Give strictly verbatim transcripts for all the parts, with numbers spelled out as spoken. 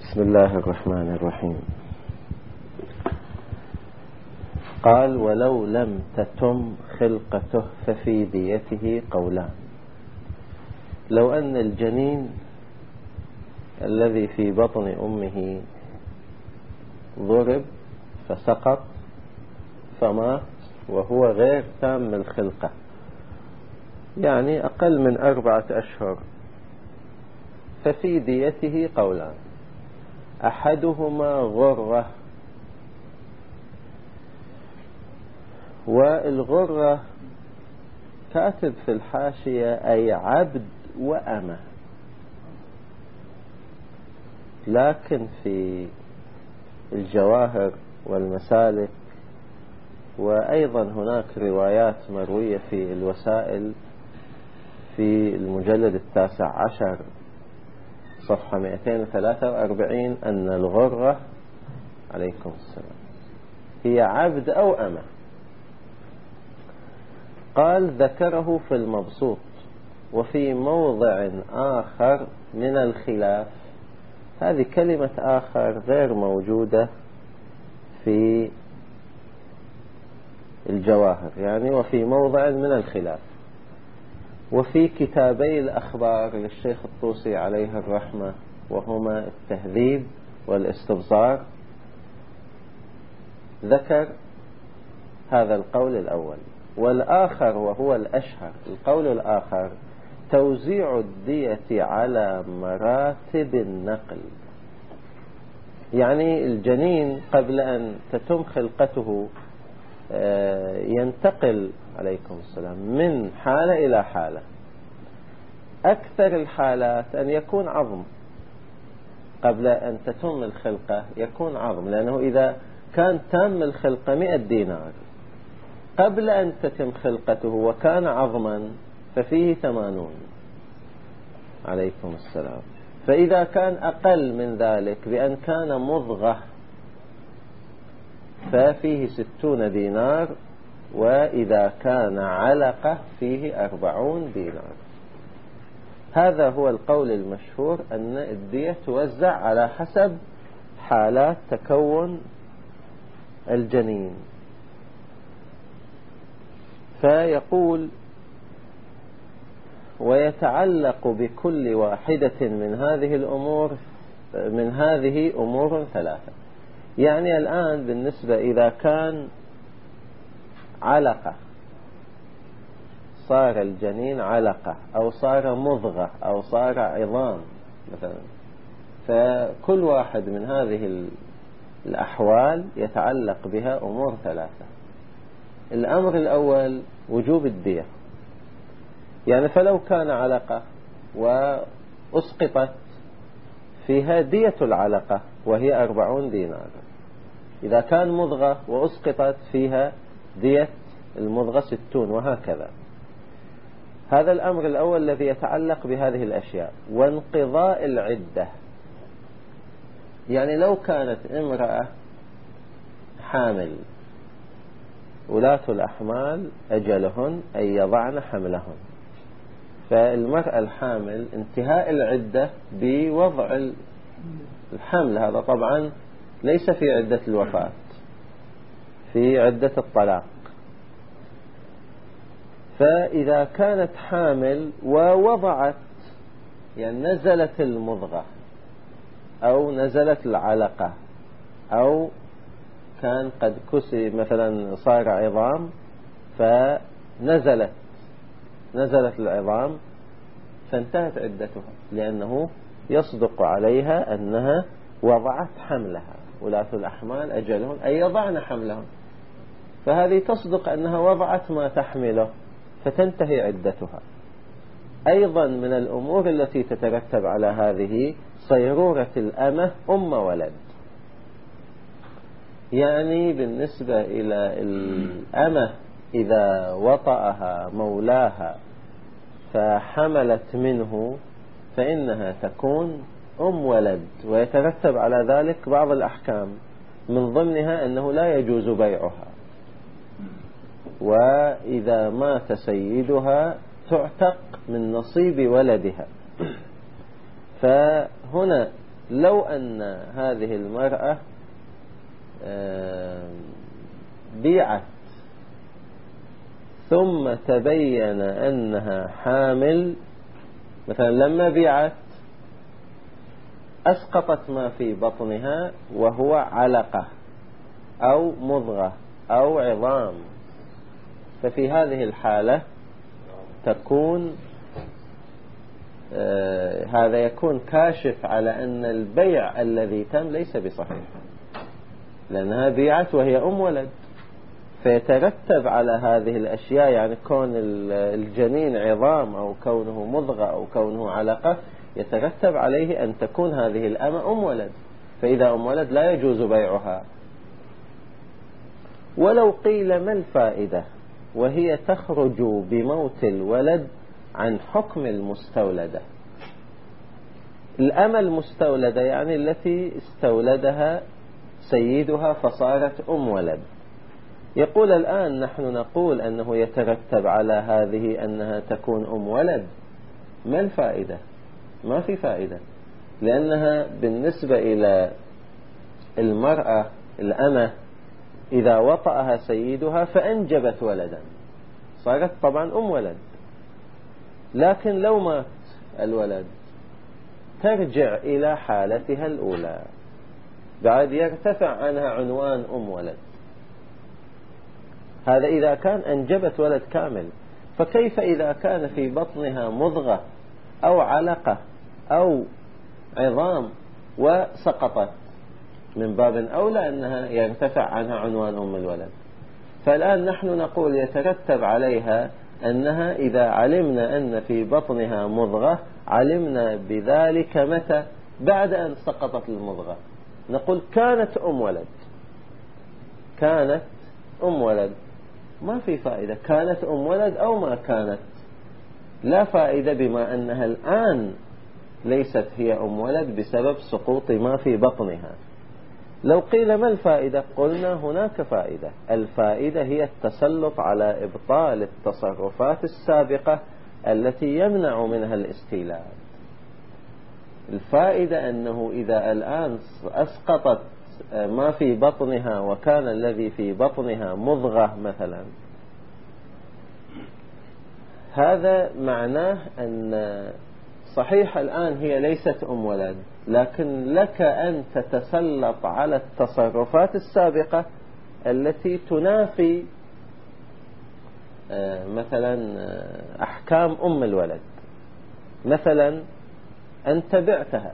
بسم الله الرحمن الرحيم. قال: ولو لم تتم خلقته ففي ديته قولان. لو أن الجنين الذي في بطن أمه ضرب فسقط فمات وهو غير تام الخلقة، يعني أقل من أربعة أشهر، ففي ديته قولان: أحدهما غرة، والغرة كاتب في الحاشية أي عبد وأمة، لكن في الجواهر والمسالك وأيضا هناك روايات مروية في الوسائل في المجلد التاسع عشر صفحة مئتين وثلاثة وأربعين أن الغرة عليكم السلام هي عبد أو أمة. قال: ذكره في المبسوط وفي موضع آخر من الخلاف. هذه كلمة آخر غير موجودة في الجواهر، يعني وفي موضع من الخلاف. وفي كتابي الأخبار للشيخ الطوسي عليه الرحمة، وهما التهذيب والاستبصار، ذكر هذا القول الأول. والآخر وهو الأشهر، القول الآخر توزيع الدية على مراتب النقل، يعني الجنين قبل أن تتم خلقته ينتقل عليكم السلام من حالة إلى حالة. أكثر الحالات أن يكون عظم، قبل أن تتم الخلقة يكون عظم، لأنه إذا كان تام الخلقة مئة دينار قبل أن تتم خلقته وكان عظما ففيه ثمانون عليكم السلام. فإذا كان أقل من ذلك بأن كان مضغة ففيه ستون دينار، وإذا كان علقة فيه أربعون دينار. هذا هو القول المشهور، أن الدية توزع على حسب حالات تكون الجنين. فيقول: ويتعلق بكل واحدة من هذه الأمور من هذه أمور ثلاثة. يعني الآن بالنسبة إذا كان علقة، صار الجنين علقة، أو صار مضغة، أو صار عظام مثلا، فكل واحد من هذه الأحوال يتعلق بها أمور ثلاثة. الأمر الأول وجوب الدية، يعني فلو كان علقة وأسقطت فيها دية العلقة وهي أربعون دينار، إذا كان مضغة وأسقطت فيها دية المضغة ستون، وهكذا. هذا الأمر الأول الذي يتعلق بهذه الأشياء. وانقضاء العدة، يعني لو كانت امرأة حامل، ولاة الأحمال أجلهن أن يضعن حملهن، فالمرأة الحامل انتهاء العدة بوضع الحمل. هذا طبعا ليس في عدة الوفاة، في عدة الطلاق. فإذا كانت حامل ووضعت، يعني نزلت المضغة أو نزلت العلقة، أو كان قد كسي مثلا صار عظام فنزلت نزلت العظام، فانتهت عدتها، لأنه يصدق عليها أنها وضعت حملها. ولاة الأحمال أجلهم أن يضعن حملهم، فهذه تصدق أنها وضعت ما تحمله فتنتهي عدتها. أيضا من الأمور التي تترتب على هذه صيرورة الأمة أم ولد، يعني بالنسبة إلى الأمة إذا وطأها مولاها فحملت منه فإنها تكون أم ولد، ويترتب على ذلك بعض الأحكام، من ضمنها أنه لا يجوز بيعها، وإذا مات سيدها تعتق من نصيب ولدها. فهنا لو أن هذه المرأة بيعت ثم تبين أنها حامل، مثلا لما بيعت أسقطت ما في بطنها وهو علقة أو مضغة أو عظام، ففي هذه الحالة تكون آه هذا يكون كاشف على أن البيع الذي تم ليس بصحيح، لأنها بيعت وهي أم ولد، فيترتب على هذه الأشياء، يعني كون الجنين عظام أو كونه مضغة أو كونه علقة، يترتب عليه أن تكون هذه الأمة أم ولد، فإذا أم ولد لا يجوز بيعها. ولو قيل ما الفائدة وهي تخرج بموت الولد عن حكم المستولدة؟ الأمة المستولدة يعني التي استولدها سيدها فصارت أم ولد. يقول الآن نحن نقول أنه يترتب على هذه أنها تكون أم ولد، ما الفائدة؟ ما في فائدة، لأنها بالنسبة إلى المرأة الأمة إذا وطأها سيدها فأنجبت ولدا صارت طبعا أم ولد، لكن لو مات الولد ترجع إلى حالتها الأولى، بعد يرتفع عنها عنوان أم ولد. هذا إذا كان أنجبت ولد كامل، فكيف إذا كان في بطنها مضغة أو علقة أو عظام وسقطت؟ من باب أولى أنها يرتفع عنها عنوان أم الولد. فالآن نحن نقول يترتب عليها أنها إذا علمنا أن في بطنها مضغة علمنا بذلك متى؟ بعد أن سقطت المضغة، نقول كانت أم ولد، كانت أم ولد، ما في فائدة كانت أم ولد أو ما كانت، لا فائدة بما أنها الآن ليست هي أم ولد بسبب سقوط ما في بطنها. لو قيل ما الفائدة؟ قلنا هناك فائدة، الفائدة هي التسلط على إبطال التصرفات السابقة التي يمنع منها الاستيلاد. الفائدة أنه إذا الآن أسقطت ما في بطنها وكان الذي في بطنها مضغة مثلا، هذا معناه أن صحيح الآن هي ليست أم ولد، لكن لك أن تتسلط على التصرفات السابقة التي تنافي مثلا أحكام أم الولد. مثلا أنت بعتها،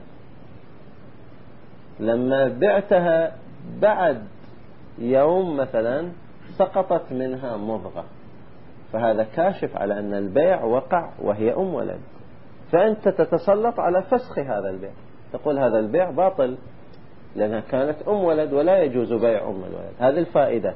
لما بعتها بعد يوم مثلا سقطت منها مضغة، فهذا كاشف على أن البيع وقع وهي أم ولد، فأنت تتسلط على فسخ هذا البيع، تقول هذا البيع باطل لأنها كانت أم ولد ولا يجوز بيع أم الولد. هذه الفائدة.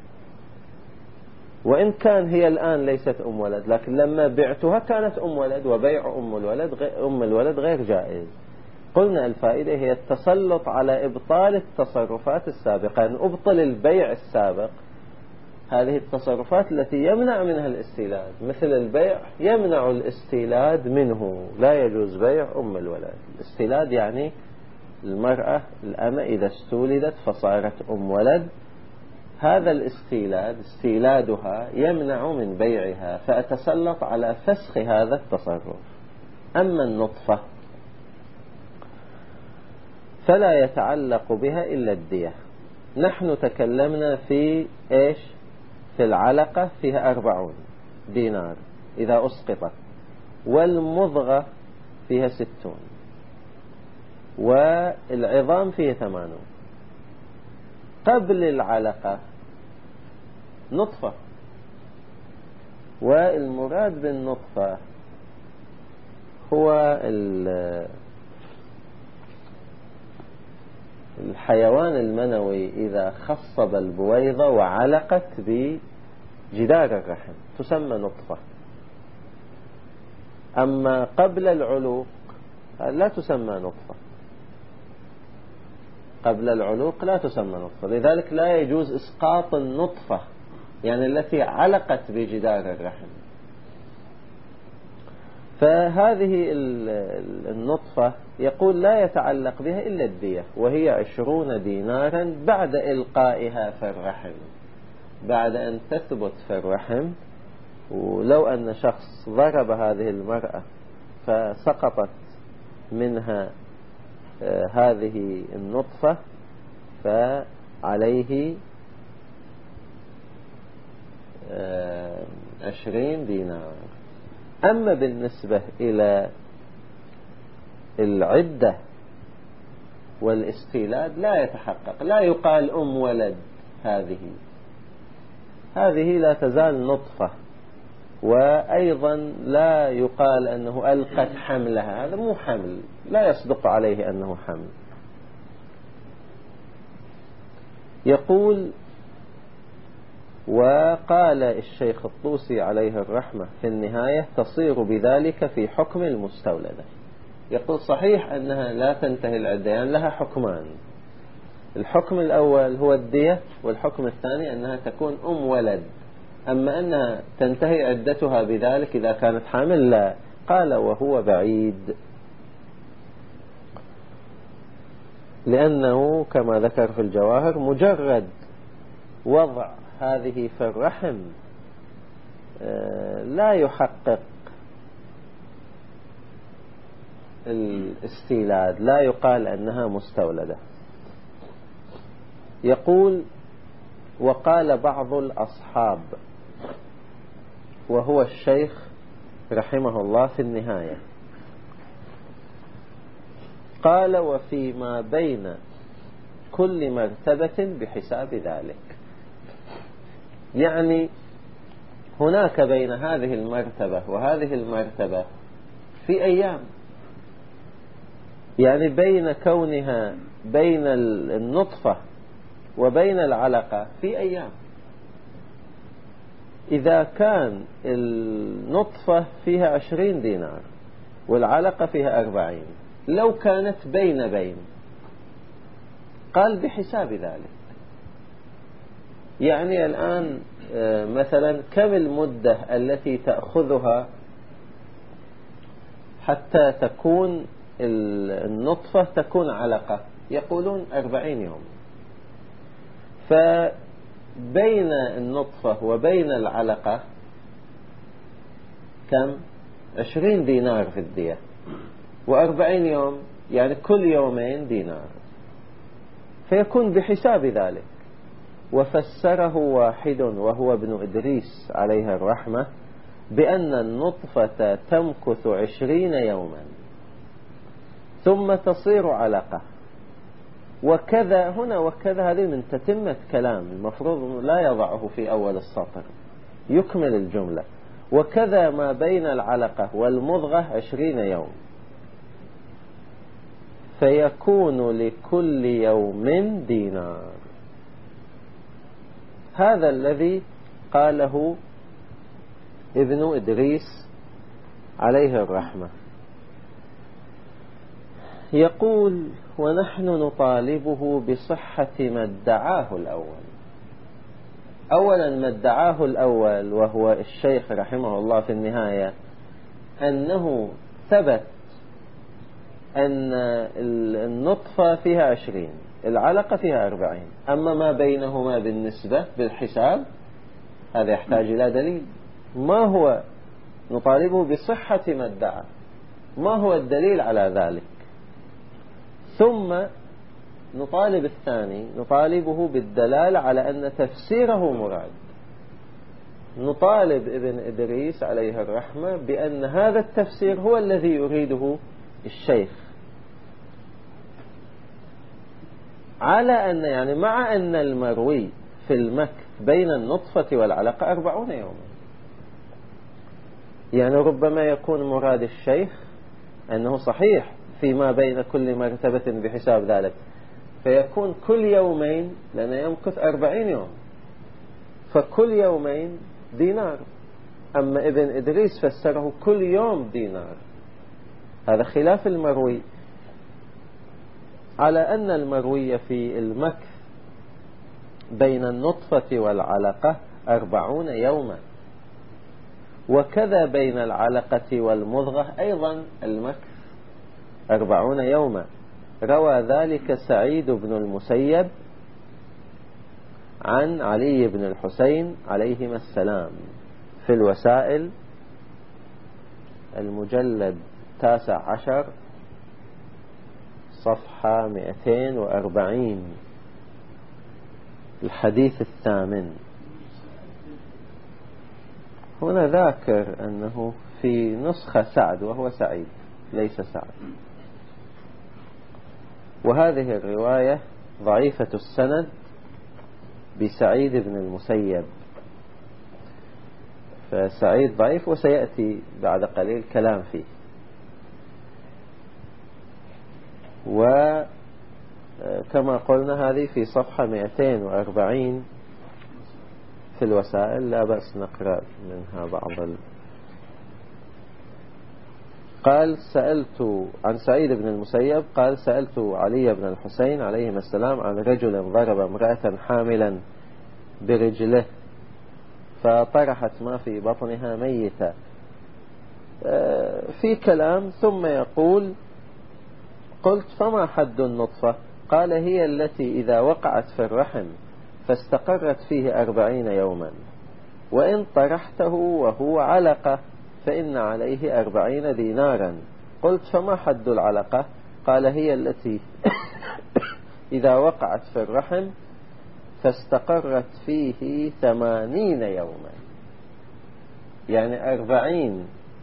وإن كان هي الآن ليست أم ولد، لكن لما بعتها كانت أم ولد، وبيع أم الولد أم الولد غير جائز. قلنا الفائدة هي التسلط على إبطال التصرفات السابقة، أن أبطل البيع السابق، هذه التصرفات التي يمنع منها الاستيلاد، مثل البيع يمنع الاستيلاد منه، لا يجوز بيع أم الولد. الاستيلاد يعني المرأة الأمة إذا استولدت فصارت أم ولد، هذا الاستيلاد استيلادها يمنع من بيعها، فأتسلط على فسخ هذا التصرف. أما النطفة فلا يتعلق بها إلا الدية. نحن تكلمنا في إيش؟ في العلقة فيها أربعون دينار إذا أسقطت، والمضغة فيها ستون، والعظام فيها ثمانون. قبل العلقة نطفة، والمراد بالنطفة هو الحيوان المنوي إذا خصب البويضة وعلقت بجدار الرحم تسمى نطفة. أما قبل العلوق لا تسمى نطفة، قبل العلوق لا تسمى نطفة، لذلك لا يجوز إسقاط النطفة، يعني التي علقت بجدار الرحم. فهذه النطفة يقول لا يتعلق بها إلا الدية، وهي عشرون دينارا بعد إلقائها في الرحم، بعد أن تثبت في الرحم. ولو أن شخص ضرب هذه المرأة فسقطت منها هذه النطفة فعليه عشرين دينار. أما بالنسبة إلى العدة والاستيلاد لا يتحقق، لا يقال أم ولد، هذه هذه لا تزال نطفة، وأيضا لا يقال أنه ألقت حملها، هذا مو حمل، لا يصدق عليه أنه حمل. يقول: وقال الشيخ الطوسي عليه الرحمة في النهاية: تصير بذلك في حكم المستولدة. يقول صحيح أنها لا تنتهي العدة، يعني لها حكمان، الحكم الأول هو الدية، والحكم الثاني أنها تكون أم ولد. أما أنها تنتهي عدتها بذلك إذا كانت حامل لا. قال: وهو بعيد، لأنه كما ذكر في الجواهر مجرد وضع هذه في الرحم لا يحقق الاستيلاد، لا يقال أنها مستولدة. يقول: وقال بعض الأصحاب، وهو الشيخ رحمه الله في النهاية، قال: وفيما بين كل مرتبة بحساب ذلك. يعني هناك بين هذه المرتبة وهذه المرتبة في أيام، يعني بين كونها بين النطفة وبين العلقة في أيام. إذا كان النطفة فيها عشرين دينار والعلقة فيها أربعين، لو كانت بين بين قال بحساب ذلك. يعني الآن مثلا كم المدة التي تأخذها حتى تكون النطفة تكون علقة؟ يقولون أربعين يوم. فبين النطفة وبين العلقة كم؟ عشرين دينار في الدية، وأربعين يوم يعني كل يومين دينار، فيكون بحساب ذلك. وفسره واحد وهو ابن إدريس عليه الرحمة بأن النطفة تمكث عشرين يوما ثم تصير علقة. وكذا هنا وكذا، هذه من تتمة كلام، المفروض لا يضعه في أول السطر، يكمل الجملة. وكذا ما بين العلقة والمضغة عشرين يوم، فيكون لكل يوم دينار. هذا الذي قاله ابن إدريس عليه الرحمة. يقول: ونحن نطالبه بصحة ما ادعاه الأول. أولا ما ادعاه الأول وهو الشيخ رحمه الله في النهاية أنه ثبت أن النطفة فيها عشرين، العلقة فيها أربعين، أما ما بينهما بالنسبة بالحساب هذا يحتاج إلى دليل. ما هو؟ نطالبه بصحة ما ادعى، ما هو الدليل على ذلك؟ ثم نطالب الثاني، نطالبه بالدلالة على أن تفسيره مراد. نطالب ابن إدريس عليه الرحمة بأن هذا التفسير هو الذي يريده الشيخ، على أن يعني مع أن المروي في المكث بين النطفة والعلقة أربعون يوما. يعني ربما يكون مراد الشيخ أنه صحيح فيما بين كل مرتبة بحساب ذلك، فيكون كل يومين، لأنه يمكث أربعين يوم، فكل يومين دينار. أما ابن إدريس فسره كل يوم دينار، هذا خلاف المروي، على أن المروي في المكث بين النطفة والعلقة أربعون يوما. وكذا بين العلقة والمضغة أيضا المكث أربعون يوما. روى ذلك سعيد بن المسيب عن علي بن الحسين عليهما السلام في الوسائل المجلد التاسع عشر صفحة مئتين وأربعين الحديث الثامن. هنا ذاكر أنه في نسخة سعد وهو سعيد ليس سعد، وهذه الرواية ضعيفة السند بسعيد بن المسيب، فسعيد ضعيف وسيأتي بعد قليل كلام فيه. وكما قلنا هذه في صفحة مئتين وأربعين في الوسائل، لا بأس نقرأ منها بعض ال... قال سألت عن سعيد بن المسيب قال سألت علي بن الحسين عليهما السلام عن رجل ضرب امرأة حاملا برجله فطرحت ما في بطنها ميتا، في كلام ثم يقول قلت فما حد النطفة؟ قال هي التي إذا وقعت في الرحم فاستقرت فيه أربعين يوما، وإن طرحته وهو علقة فإن عليه أربعين دينارا. قلت فما حد العلقة؟ قال هي التي إذا وقعت في الرحم فاستقرت فيه ثمانين يوما، يعني أربعين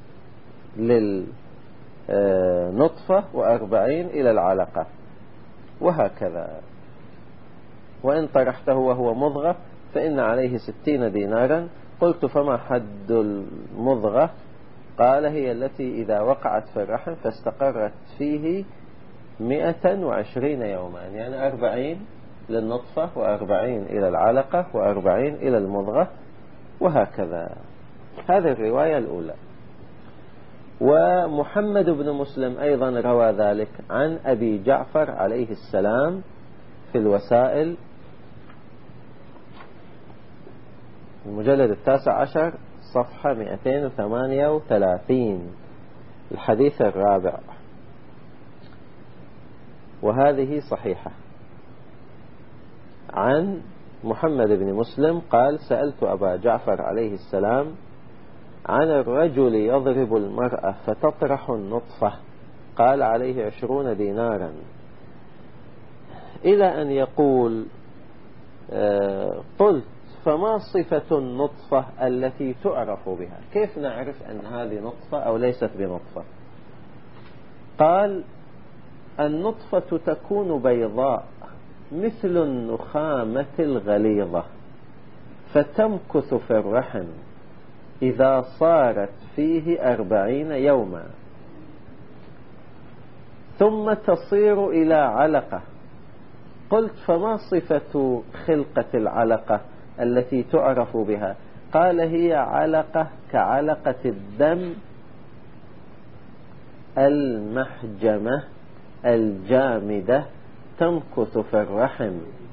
للنطفة وأربعين إلى العلقة، وهكذا. وإن طرحته وهو مضغة فإن عليه ستين دينارا. قلت فما حد المضغة؟ قال هي التي إذا وقعت في الرحم فاستقرت فيه مئة وعشرين يوما، يعني أربعين للنطفة وأربعين إلى العلقة وأربعين إلى المضغة، وهكذا. هذه الرواية الأولى. ومحمد بن مسلم أيضا روى ذلك عن أبي جعفر عليه السلام في الوسائل المجلد التاسع عشر صفحة مئتين وثمانية وثلاثين الحديث الرابع، وهذه صحيحة. عن محمد بن مسلم قال سألت أبا جعفر عليه السلام عن الرجل يضرب المرأة فتطرح النطفة، قال عليه عشرون دينارا، إلى أن يقول آه قلت فما صفة النطفة التي تعرف بها؟ كيف نعرف أن هذه نطفة أو ليست بنطفة؟ قال النطفة تكون بيضاء مثل النخامة الغليظة فتمكث في الرحم إذا صارت فيه أربعين يوما، ثم تصير إلى علقة. قلت فما صفة خلقة العلقة التي تعرف بها؟ قال هي علقة كعلقة الدم المحجمة الجامدة تمكث في الرحم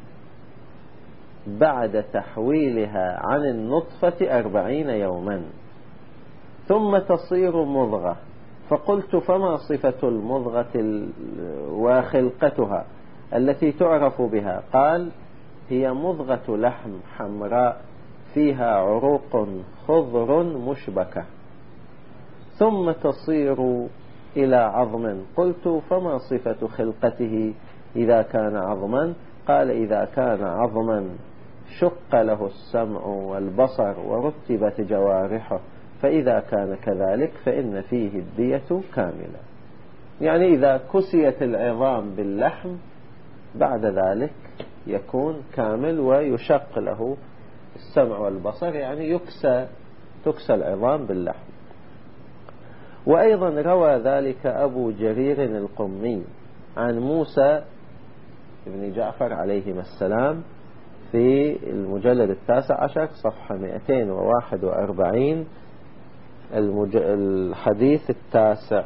بعد تحويلها عن النطفة أربعين يوما، ثم تصير مضغة. فقلت فما صفة المضغة وخلقتها التي تعرف بها؟ قال هي مضغة لحم حمراء فيها عروق خضر مشبكة، ثم تصير إلى عظم. قلت فما صفة خلقته إذا كان عظما؟ قال إذا كان عظما شق له السمع والبصر ورتبت جوارحه، فإذا كان كذلك فإن فيه الدية كاملة. يعني إذا كسيت العظام باللحم بعد ذلك يكون كامل ويشق له السمع والبصر، يعني يكسى تكسى العظام باللحم. وأيضا روى ذلك أبو جرير القمي عن موسى بن جعفر عليهما السلام في المجلد التاسع عشر صفحة مئتين وواحد وأربعين المج... الحديث التاسع.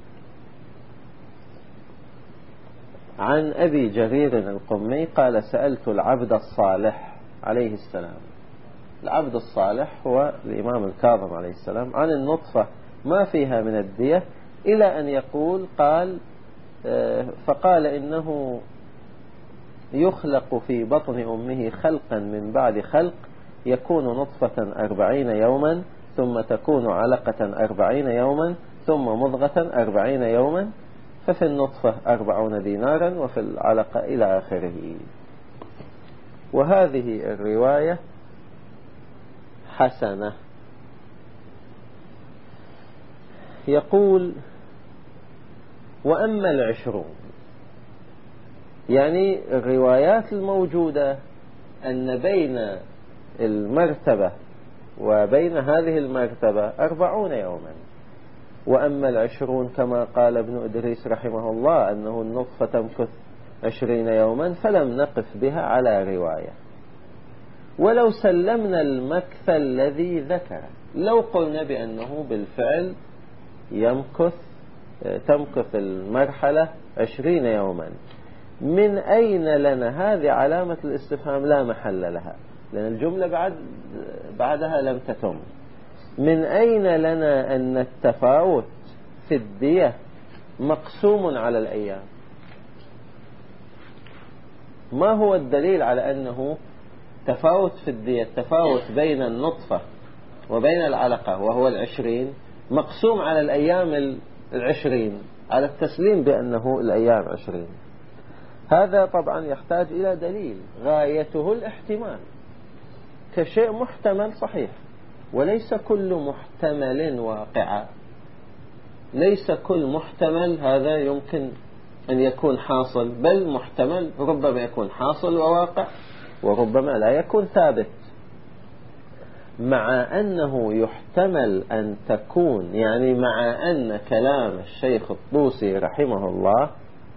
عن أبي جرير القمي قال سألت العبد الصالح عليه السلام، العبد الصالح هو الإمام الكاظم عليه السلام عن النطفة ما فيها من الدية، إلى أن يقول قال فقال إنه يخلق في بطن أمه خلقا من بعد خلق، يكون نطفة أربعين يوما، ثم تكون علقة أربعين يوما، ثم مضغة أربعين يوما، ففي النطفة أربعون دينارا، وفي العلقة إلى آخره. وهذه الرواية حسنة. يقول وأما العشرون، يعني الروايات الموجودة أن بين المرتبة وبين هذه المرتبة أربعون يوما. وأما العشرون كما قال ابن إدريس رحمه الله أنه النطفة تمكث عشرين يوما، فلم نقف بها على رواية. ولو سلمنا المكث الذي ذكر، لو قلنا بأنه بالفعل يمكث تمكث المرحلة عشرين يوما، من أين لنا؟ هذه علامة الاستفهام لا محل لها، لأن الجملة بعد بعدها لم تتم. من أين لنا أن التفاوت في الدية مقسوم على الأيام؟ ما هو الدليل على أنه تفاوت في الدية، التفاوت بين النطفة وبين العلقة وهو العشرين مقسوم على الأيام العشرين، على التسليم بأنه الأيام عشرين؟ هذا طبعا يحتاج إلى دليل غايته الاحتمال كشيء محتمل صحيح، وليس كل محتمل واقع. ليس كل محتمل هذا يمكن أن يكون حاصل، بل محتمل ربما يكون حاصل وواقع، وربما لا يكون ثابت. مع أنه يحتمل أن تكون، يعني مع أن كلام الشيخ الطوسي رحمه الله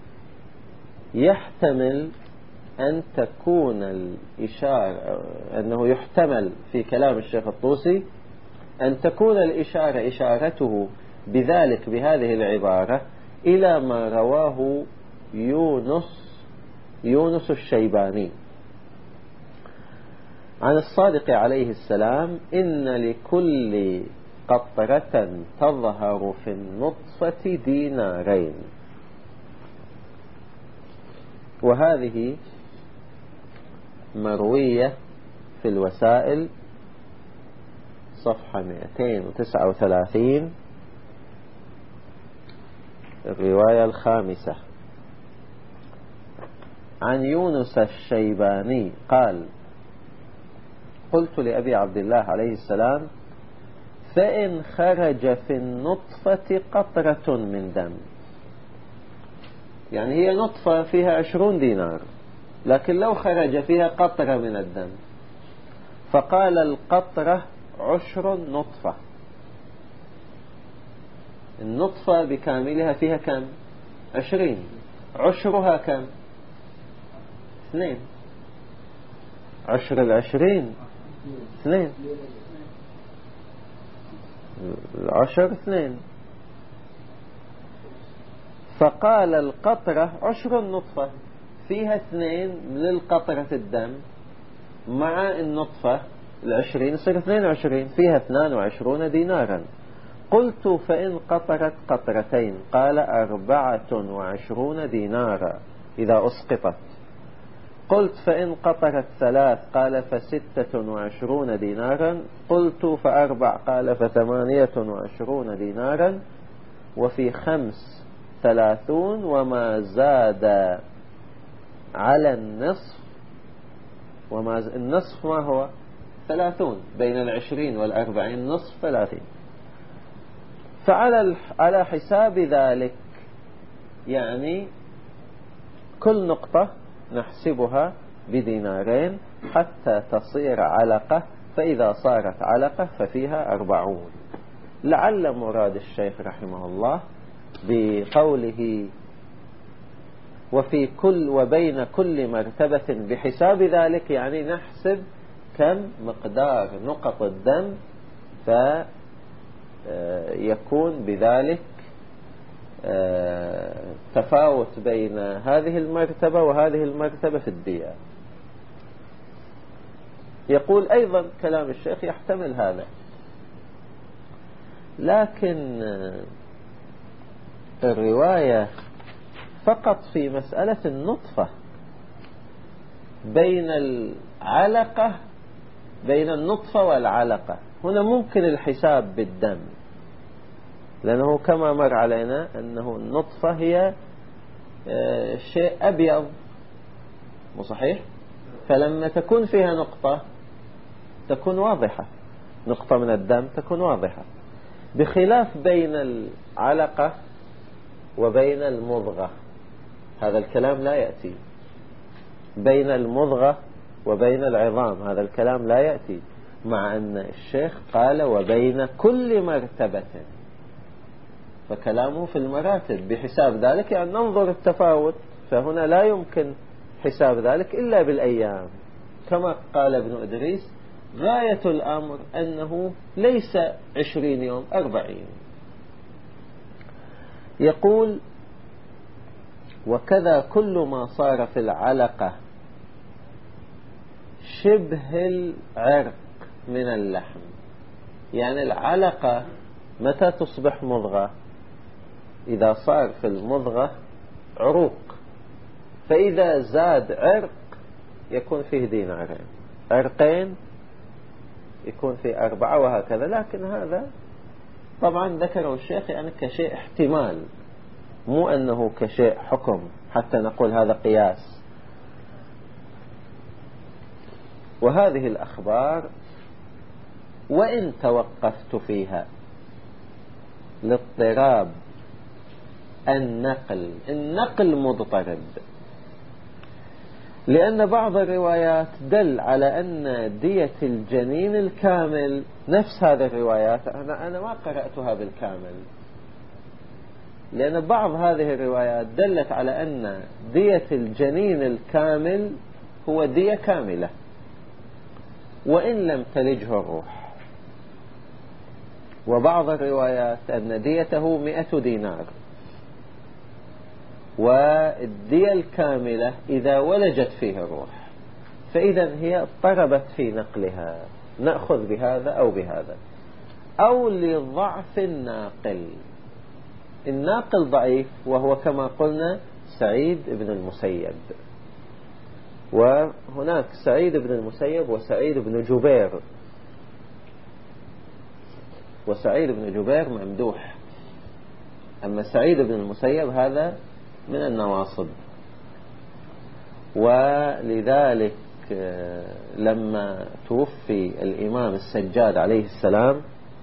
يحتمل أن تكون الإشارة، أنه يحتمل في كلام الشيخ الطوسي أن تكون الإشارة إشارته بذلك بهذه العبارة إلى ما رواه يونس يونس الشيباني عن الصادق عليه السلام: إن لكل قطرة تظهر في النطفة دينارين. وهذه مروية في الوسائل صفحة مئتين وتسعة وثلاثين، الرواية الخامسة، عن يونس الشيباني قال: قلت لأبي عبد الله عليه السلام: فإن خرج في النطفة قطرة من دم، يعني هي نطفة فيها عشرون دينار، لكن لو خرج فيها قطرة من الدم، فقال: القطرة عشر نطفة. النطفة بكاملها فيها كم؟ عشرين. عشرها كم؟ اثنين. عشر العشرين اثنين، العشر اثنين. فقال: القطرة عشر النطفة، فيها اثنين للقطرة الدم، مع النطفة العشرين يصير اثنين وعشرين، فيها اثنان وعشرون دينارا. قلت: فإن قطرت قطرتين؟ قال: أربعة وعشرون دينارا إذا أسقطت. قلت: فإن قطرت ثلاث؟ قال: فستة وعشرون دينارا. قلت: فأربع؟ قال: فثمانية وعشرون دينارا. وفي خمس ثلاثون، وما زاد على النصف، وما ز... النصف ما هو؟ ثلاثون، بين العشرين والأربعين نصف ثلاثين. فعلى على حساب ذلك، يعني كل نقطة نحسبها بدينارين حتى تصير علقة، فإذا صارت علقة ففيها أربعون. لعل مراد الشيخ رحمه الله بقوله وفي كل وبين كل مرتبة بحساب ذلك، يعني نحسب كم مقدار نقط الدم، فيكون بذلك تفاوت بين هذه المرتبة وهذه المرتبة في الدية. يقول أيضا كلام الشيخ يحتمل هذا، لكن الرواية فقط في مسألة النطفة بين العلقة، بين النطفة والعلقة، هنا ممكن الحساب بالدم، لأنه كما مر علينا أنه النطفة هي شيء أبيض، مو صحيح؟ فلما تكون فيها نقطة تكون واضحة، نقطة من الدم تكون واضحة، بخلاف بين العلقة وبين المضغة، هذا الكلام لا يأتي. بين المضغة وبين العظام هذا الكلام لا يأتي، مع أن الشيخ قال وبين كل مرتبة، فكلامه في المراتب بحساب ذلك، يعني ننظر التفاوت، فهنا لا يمكن حساب ذلك إلا بالأيام، كما قال ابن إدريس غاية الأمر أنه ليس عشرين يوم، أربعين. يقول وكذا كل ما صار في العلقة شبه العرق من اللحم، يعني العلقة متى تصبح مضغة؟ إذا صار في المضغة عروق، فإذا زاد عرق يكون فيه دينارين، عرقين يكون فيه أربعة، وهكذا. لكن هذا طبعا ذكره الشيخ يعني كشيء احتمال، مو أنه كشيء حكم حتى نقول هذا قياس. وهذه الأخبار وإن توقفت فيها لاضطراب النقل، النقل مضطرب، لأن بعض الروايات دل على أن دية الجنين الكامل، نفس هذه الروايات أنا أنا ما قرأتها بالكامل، لأن بعض هذه الروايات دلت على أن دية الجنين الكامل هو دية كاملة وإن لم تلجه الروح، وبعض الروايات أن ديته مئة دينار، والدية الكاملة إذا ولجت فيه الروح، فإذا هي اضطربت في نقلها، نأخذ بهذا أو بهذا، أو لضعف الناقل. الناقل ضعيف، وهو كما قلنا سعيد بن المسيب، وهناك سعيد بن المسيب وسعيد بن جبير، وسعيد بن جبير ممدوح، أما سعيد بن المسيب هذا من النواصب. ولذلك لما توفي الإمام السجاد عليه السلام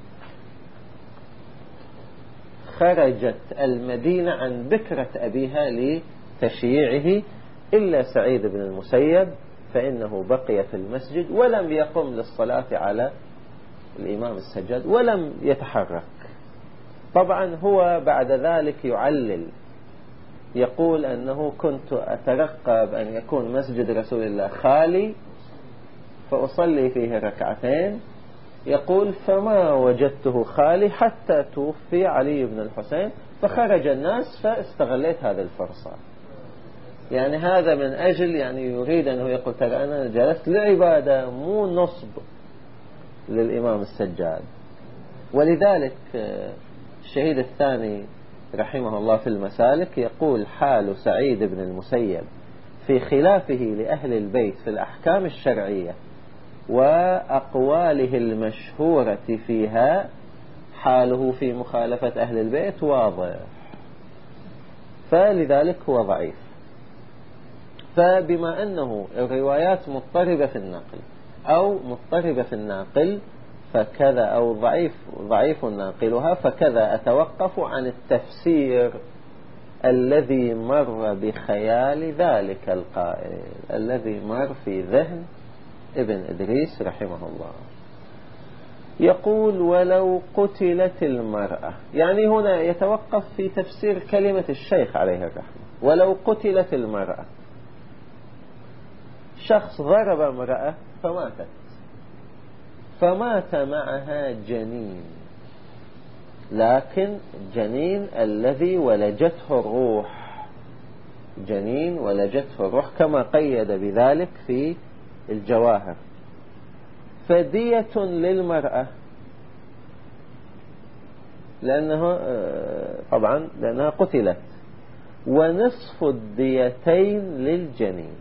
خرجت المدينة عن بكرة أبيها لتشييعه، إلا سعيد بن المسيب فإنه بقي في المسجد ولم يقم للصلاة على الإمام السجاد ولم يتحرك. طبعا هو بعد ذلك يعلل، يقول أنه كنت أترقب أن يكون مسجد رسول الله خالي فأصلي فيه ركعتين، يقول فما وجدته خالي حتى توفي علي بن الحسين، فخرج الناس فاستغليت هذه الفرصة. يعني هذا من أجل يعني يريد أنه يقول ترى أنا جلست لعبادة مو نصب للإمام السجاد. ولذلك الشهيد الثاني رحمه الله في المسالك يقول حال سعيد بن المسيب في خلافه لأهل البيت في الأحكام الشرعية وأقواله المشهورة فيها، حاله في مخالفة أهل البيت واضح، فلذلك هو ضعيف. فبما أنه الروايات مضطربة في النقل أو مضطربة في الناقل فكذا، أو ضعيف ضعيف ناقلها، فكذا أتوقف عن التفسير الذي مر بخيال ذلك القائل، الذي مر في ذهن ابن إدريس رحمه الله. يقول ولو قتلت المرأة، يعني هنا يتوقف في تفسير كلمة الشيخ عليه الرحمة، ولو قتلت المرأة، شخص ضرب امرأة فماتت، فمات معها جنين، لكن جنين الذي ولجته الروح، جنين ولجته الروح كما قيد بذلك في الجواهر، فدية للمرأة، لأنه طبعا لأنها قتلت، ونصف الديتين للجنين.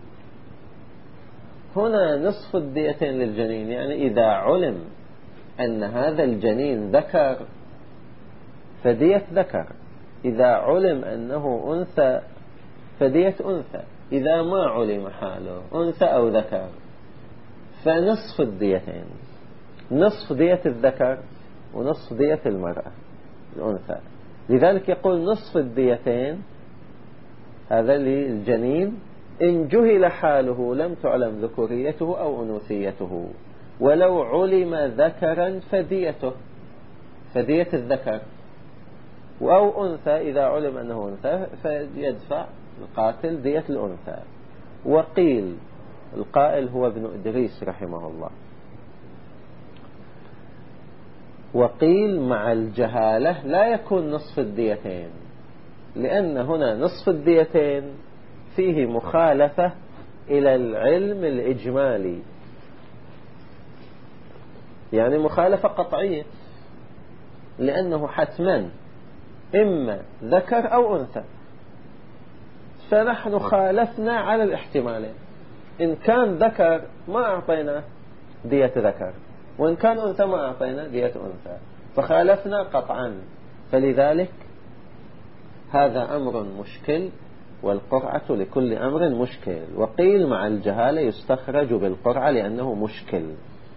هنا نصف الديتين للجنين يعني إذا علم أن هذا الجنين ذكر فدية ذكر، إذا علم أنه أنثى فدية أنثى، إذا ما علم حاله أنثى أو ذكر فنصف الديتين، نصف دية الذكر ونصف دية المرأة الأنثى. لذلك يقول نصف الديتين هذا للجنين إن جهل حاله لم تعلم ذكوريته أو أنوثيته، ولو علم ذكرا فديته فدية الذكر، أو أنثى إذا علم أنه أنثى فيدفع القاتل دية الأنثى. وقيل القائل هو ابن إدريس رحمه الله، وقيل مع الجهالة لا يكون نصف الديتين، لأن هنا نصف الديتين فيه مخالفة إلى العلم الإجمالي، يعني مخالفة قطعية، لأنه حتما إما ذكر أو أنثى، فنحن خالفنا على الاحتمالين، إن كان ذكر ما أعطينا دية ذكر، وإن كان أنثى ما أعطينا دية أنثى، فخالفنا قطعا. فلذلك هذا أمر مشكل، والقرعة لكل أمر مشكل. وقيل مع الجهالة يستخرج بالقرعة لأنه مشكل.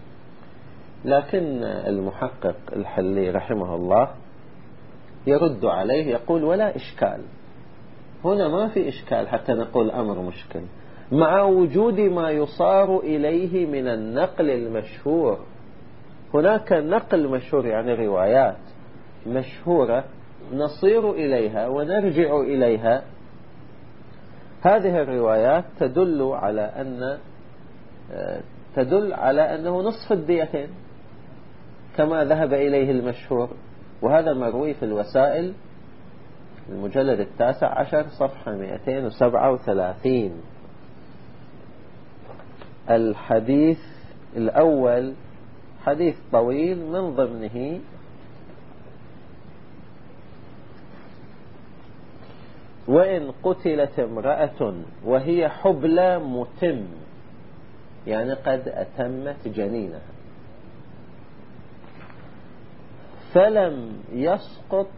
لكن المحقق الحلي رحمه الله يرد عليه يقول ولا إشكال، هنا ما في إشكال حتى نقول أمر مشكل، مع وجود ما يصار إليه من النقل المشهور. هناك نقل مشهور يعني روايات مشهورة نصير إليها ونرجع إليها، هذه الروايات تدل على أن تدل على أنه نصف الديتين كما ذهب إليه المشهور، وهذا مروي في الوسائل المجلد التاسع عشر صفحة مئتين وسبعة وثلاثين. الحديث الأول حديث طويل من ضمنه وإن قتلت امرأة وهي حبلى متم، يعني قد أتمت جنينها، فلم يسقط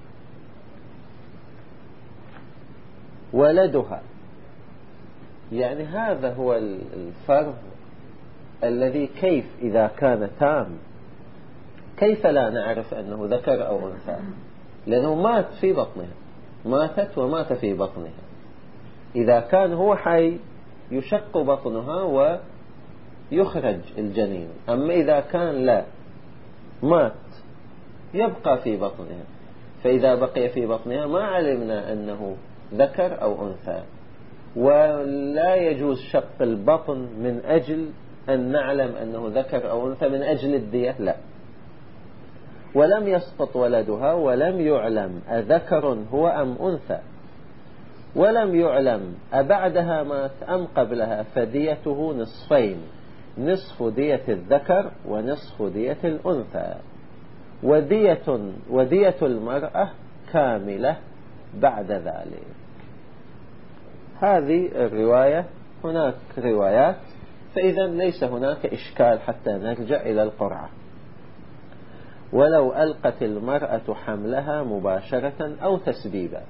ولدها، يعني هذا هو الفرض الذي كيف إذا كان تام كيف لا نعرف أنه ذكر أو أنثى، لأنه مات في بطنها، ماتت ومات في بطنها. إذا كان هو حي يشق بطنها ويخرج الجنين، أما إذا كان لا مات يبقى في بطنها، فإذا بقي في بطنها ما علمنا أنه ذكر أو أنثى. ولا يجوز شق البطن من أجل أن نعلم أنه ذكر أو أنثى من أجل الدية، لا. ولم يسقط ولدها ولم يعلم أذكر هو أم أنثى، ولم يعلم أبعدها مات أم قبلها، فديته نصفين، نصف دية الذكر ونصف دية الأنثى، ودية, ودية المرأة كاملة بعد ذلك. هذه الرواية. هناك روايات، فإذا ليس هناك إشكال حتى نرجع إلى القرعة. ولو ألقت المرأة حملها مباشرة أو تسبيبا،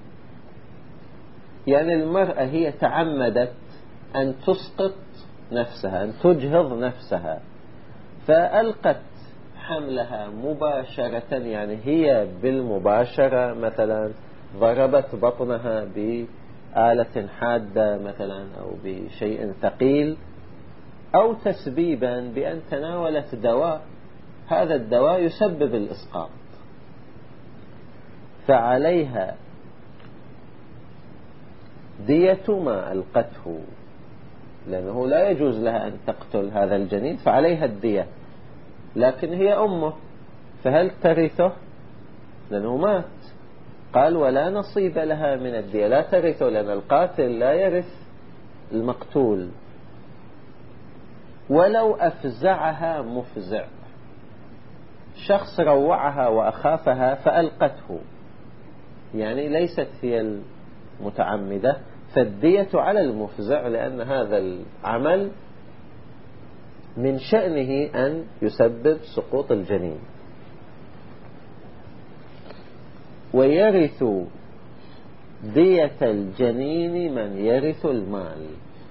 يعني المرأة هي تعمدت أن تسقط نفسها، أن تجهض نفسها، فألقت حملها مباشرة، يعني هي بالمباشرة مثلا ضربت بطنها بآلة حادة مثلا أو بشيء ثقيل، أو تسبيبا بأن تناولت دواء، هذا الدواء يسبب الإسقاط، فعليها دية ما ألقته، لأنه لا يجوز لها أن تقتل هذا الجنين، فعليها الدية. لكن هي أمه، فهل ترثه؟ لأنه مات. قال ولا نصيب لها من الدية، لا ترثه، لأن القاتل لا يرث المقتول. ولو أفزعها مفزع، شخص روعها وأخافها فألقته، يعني ليست هي المتعمدة، فالدية على المفزع، لأن هذا العمل من شأنه أن يسبب سقوط الجنين. ويرث دية الجنين من يرث المال،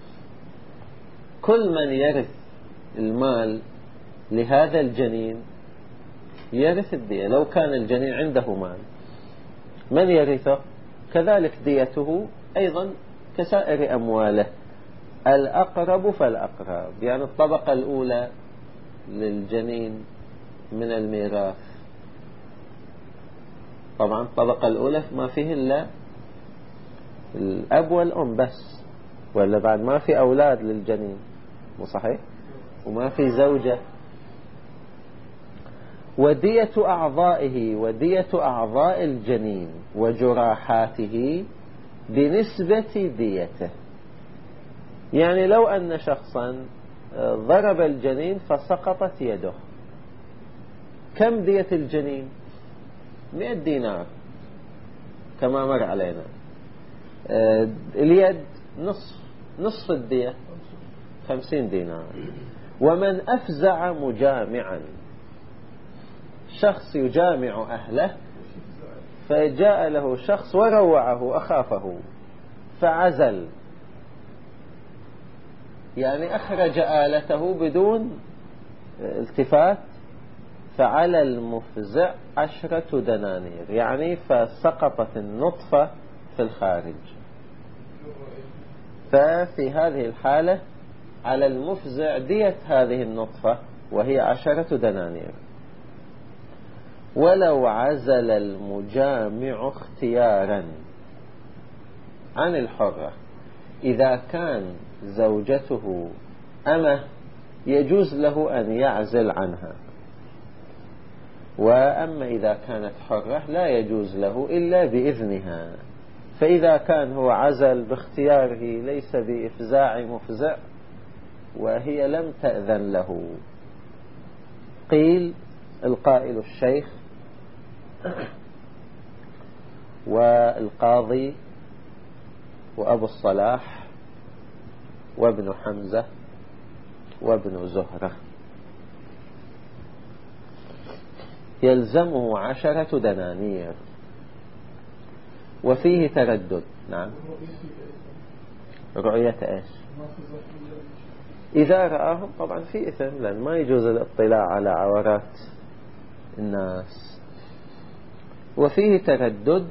كل من يرث المال لهذا الجنين يرث الدية. لو كان الجنين عنده مال من يرثه؟ كذلك ديته أيضا كسائر أمواله، الأقرب فالأقرب، يعني الطبقة الأولى للجنين من الميراث. طبعا الطبقة الأولى ما فيه إلا الأب والأم بس، ولا بعد ما في أولاد للجنين، مو صحيح؟ وما في زوجة. ودية أعضائه ودية أعضاء الجنين وجراحاته بنسبة ديته، يعني لو أن شخصا ضرب الجنين فسقطت يده، كم دية الجنين؟ مئة دينار كما مر علينا. اليد نصف نصف الدية خمسين دينار. ومن أفزع مجامعا، شخص يجامع أهله فجاء له شخص وروعه أخافه فعزل، يعني أخرج آلته بدون التفات، فعلى المفزع عشرة دنانير، يعني فسقطت النطفة في الخارج. ففي هذه الحالة على المفزع دية هذه النطفة وهي عشرة دنانير. ولو عزل المجامع اختيارا عن الحرة، إذا كان زوجته أمه يجوز له أن يعزل عنها، وأما إذا كانت حرة لا يجوز له إلا بإذنها. فإذا كان هو عزل باختياره ليس بإفزاع مفزع وهي لم تأذن له، قيل القائل الشيخ والقاضي وأبو الصلاح وابن حمزة وابن زهرة يلزمه عشرة دنانير. وفيه تردد. نعم. رؤية ايش؟ إذا رآهم طبعا في إثم، لأن ما يجوز الاطلاع على عورات الناس. وفيه تردد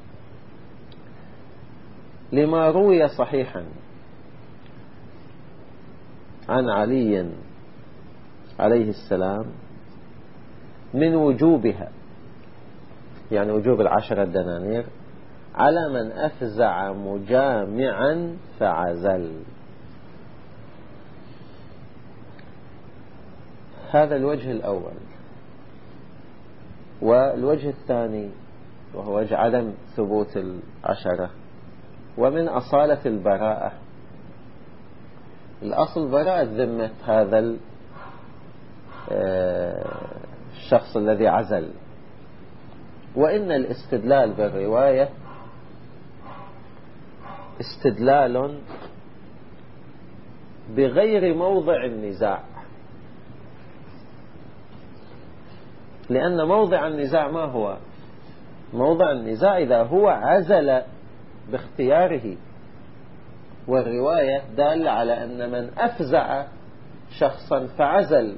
لما روي صحيحا عن علي عليه السلام من وجوبها، يعني وجوب العشرة دنانير على من أفزع مجامعا فعزل. هذا الوجه الأول. والوجه الثاني وهو وجه عدم ثبوت العشرة، ومن أصالة البراءة، الأصل براءة ذمة هذا الشخص الذي عزل. وإن الاستدلال بالرواية استدلال بغير موضع النزاع، لأن موضع النزاع ما هو؟ موضع النزاع إذا هو عزل باختياره، والرواية دالة على أن من أفزع شخصا فعزل،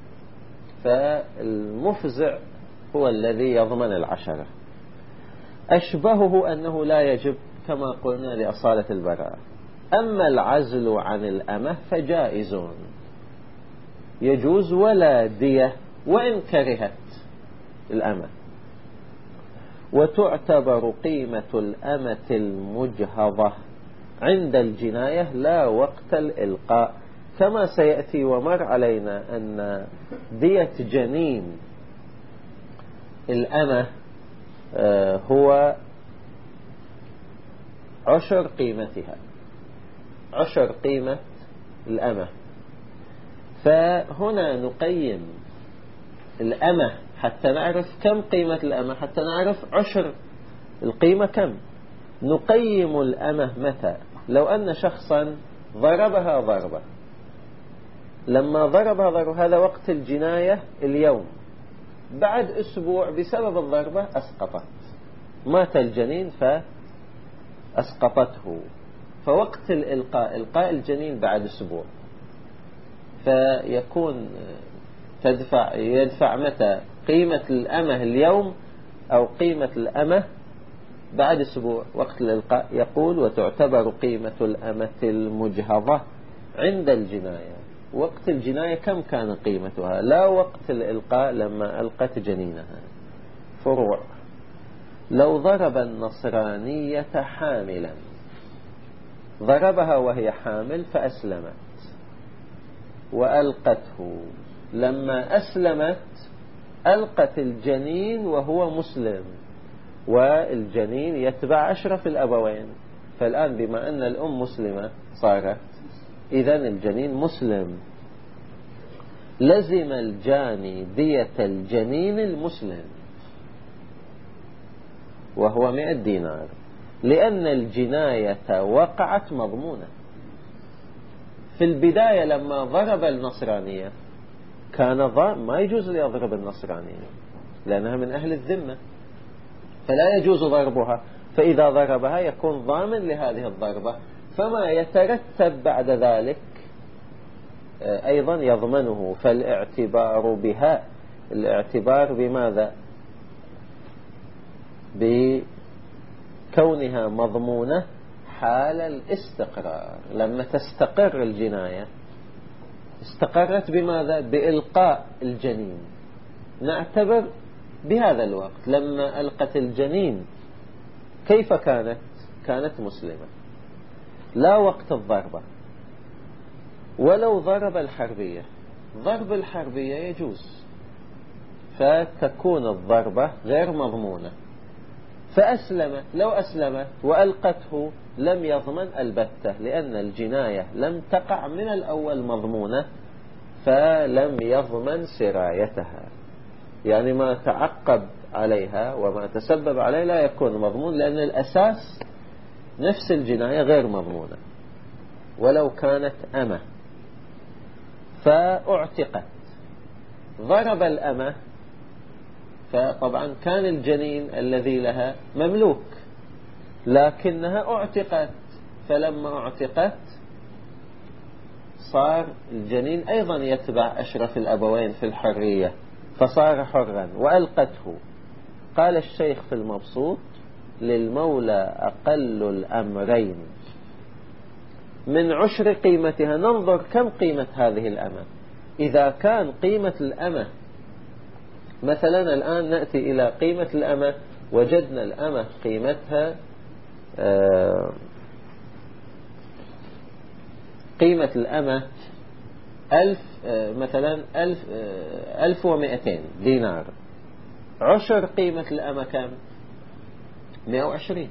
فالمفزع هو الذي يضمن العشرة. أشبهه أنه لا يجب كما قلنا لأصالة البراءة. أما العزل عن الأمة فجائز يجوز ولا دية وإن كرهت الأمة. وتعتبر قيمة الأمة المجهضة عند الجناية لا وقت الإلقاء، كما سيأتي ومر علينا أن دية جنين الأمة هو عشر قيمتها، عشر قيمة الأمة. فهنا نقيم الأمة حتى نعرف كم قيمة الأمة، حتى نعرف عشر القيمة كم. نقيم الأمة متى؟ لو أن شخصا ضربها ضربة، لما ضربها ضربة هذا وقت الجناية اليوم، بعد أسبوع بسبب الضربة أسقطت، مات الجنين فأسقطته، فوقت الإلقاء إلقاء الجنين بعد أسبوع، فيكون تدفع يدفع متى قيمة الأمة اليوم أو قيمة الأمة بعد أسبوع وقت الإلقاء. يقول وتعتبر قيمة الأمة المجهضة عند الجناية. وقت الجناية كم كان قيمتها، لا وقت الإلقاء لما ألقت جنينها. فروع: لو ضرب النصرانية حاملا، ضربها وهي حامل فأسلمت وألقته، لما أسلمت ألقت الجنين وهو مسلم، والجنين يتبع أشرف الأبوين، فالآن بما أن الأم مسلمة صارت إذن الجنين مسلم، لزم الجاني دية الجنين المسلم وهو مئة دينار، لأن الجناية وقعت مضمونة. في البداية لما ضرب النصرانية كان ضام، ما يجوز ليضرب النصرانية لأنها من أهل الذمة، فلا يجوز ضربها، فإذا ضربها يكون ضامن لهذه الضربة، فما يترتب بعد ذلك أيضا يضمنه. فالاعتبار بها، الاعتبار بماذا؟ بكونها مضمونة حال الاستقرار. لما تستقر الجناية استقرت بماذا؟ بإلقاء الجنين، نعتبر بهذا الوقت. لما ألقت الجنين كيف كانت؟ كانت مسلمة، لا وقت الضربة. ولو ضرب الحربية، ضرب الحربية يجوز، فتكون الضربة غير مضمونة، فأسلمت. لو أسلمت وألقته لم يضمن البتة، لأن الجناية لم تقع من الأول مضمونة، فلم يضمن سرايتها، يعني ما تعقب عليها وما تسبب عليه لا يكون مضمون، لأن الأساس نفس الجناية غير مضمونة. ولو كانت أمة فأعتقت، ضرب الأمة، فطبعا كان الجنين الذي لها مملوك، لكنها أعتقت، فلما أعتقت صار الجنين أيضا يتبع أشرف الأبوين في الحرية، فصار حرا وألقته. قال الشيخ في المبسوط: للمولى أقل الأمرين من عشر قيمتها. ننظر كم قيمة هذه الأمة. إذا كان قيمة الأمة مثلا، الآن نأتي إلى قيمة الأمة، وجدنا الأمة قيمتها آه قيمة الأمة ألف آه مثلا ألف آه ألف ومئتين دينار. عشر قيمة الأمة كم؟ مئة وعشرين.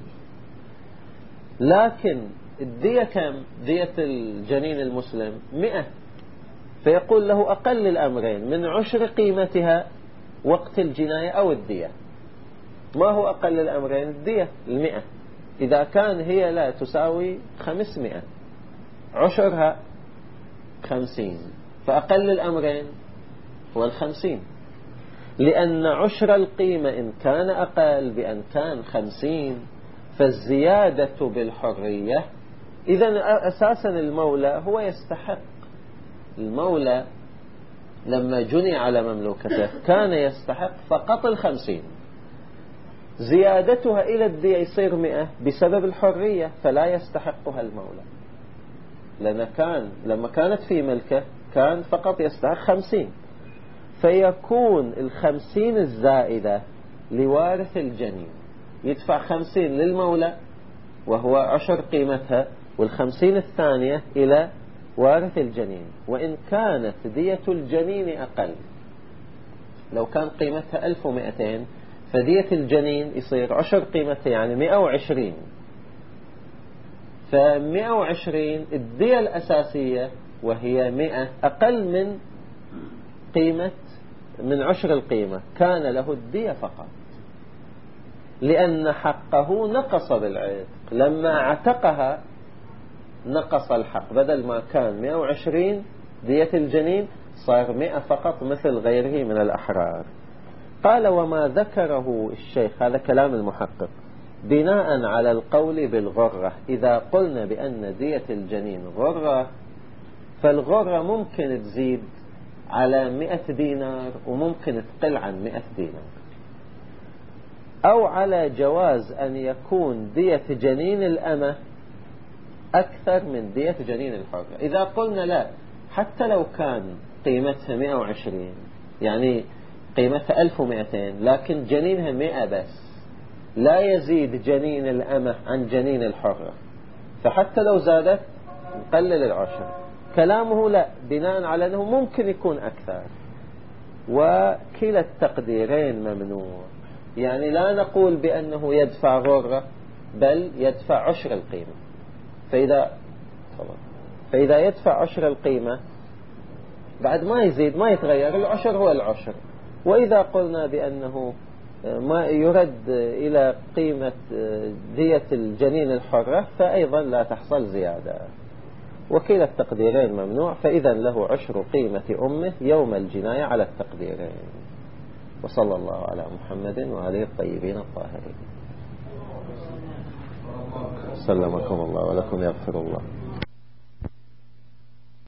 لكن الدية كم؟ دية الجنين المسلم مئة، فيقول له أقل الأمرين من عشر قيمتها وقت الجناية أو الدية. ما هو أقل الأمرين؟ الدية المئة. إذا كان هي لا تساوي خمسمائة، عشرها خمسين، فأقل الأمرين هو الخمسين، لأن عشر القيمة إن كان أقل بأن كان خمسين فالزيادة بالحرية. إذن أساسا المولى هو يستحق، المولى لما جني على مملوكته كان يستحق فقط الخمسين، زيادتها إلى الدية يصير مئة بسبب الحرية، فلا يستحقها المولى، لأن كان لما كانت في ملكه كان فقط يستحق خمسين، فيكون الخمسين الزائدة لوارث الجنين، يدفع خمسين للمولى وهو عشر قيمتها، والخمسين الثانية إلى وارث الجنين. وإن كانت دية الجنين أقل، لو كان قيمتها ألف ومئتين فدية الجنين يصير عشر قيمتها يعني مئة وعشرين، فمئة وعشرين الدية الأساسية وهي مئة أقل من قيمة من عشر القيمة، كان له الدية فقط، لأن حقه نقص بالعتق. لما عتقها نقص الحق، بدل ما كان مئة وعشرين دية الجنين صار مئة فقط مثل غيره من الأحرار. قال: وما ذكره الشيخ، هذا كلام المحقق، بناء على القول بالغرة. إذا قلنا بأن دية الجنين غرة، فالغرة ممكن تزيد على مئة دينار وممكن تقل عن مئة دينار، أو على جواز أن يكون دية جنين الأمة أكثر من دية جنين الحرة. إذا قلنا لا، حتى لو كان قيمتها مئة وعشرين، يعني قيمتها ألف ومئتين، لكن جنينها مئة بس، لا يزيد جنين الأمة عن جنين الحرة، فحتى لو زادت نقلل العشر. كلامه لا، بناء على أنه ممكن يكون أكثر، وكلا التقديرين ممنوع. يعني لا نقول بأنه يدفع غرة، بل يدفع عشر القيمة. فإذا فإذا يدفع عشر القيمة بعد ما يزيد ما يتغير، العشر هو العشر. وإذا قلنا بأنه ما يرد إلى قيمة دية الجنين الحرة، فأيضا لا تحصل زيادة. وكلا التقديرين ممنوع، فإذا له عشر قيمة أمه يوم الجناية على التقديرين. وصلى الله على محمد وآله الطيبين الطاهرين. سلمكم الله ولكم يغفر الله.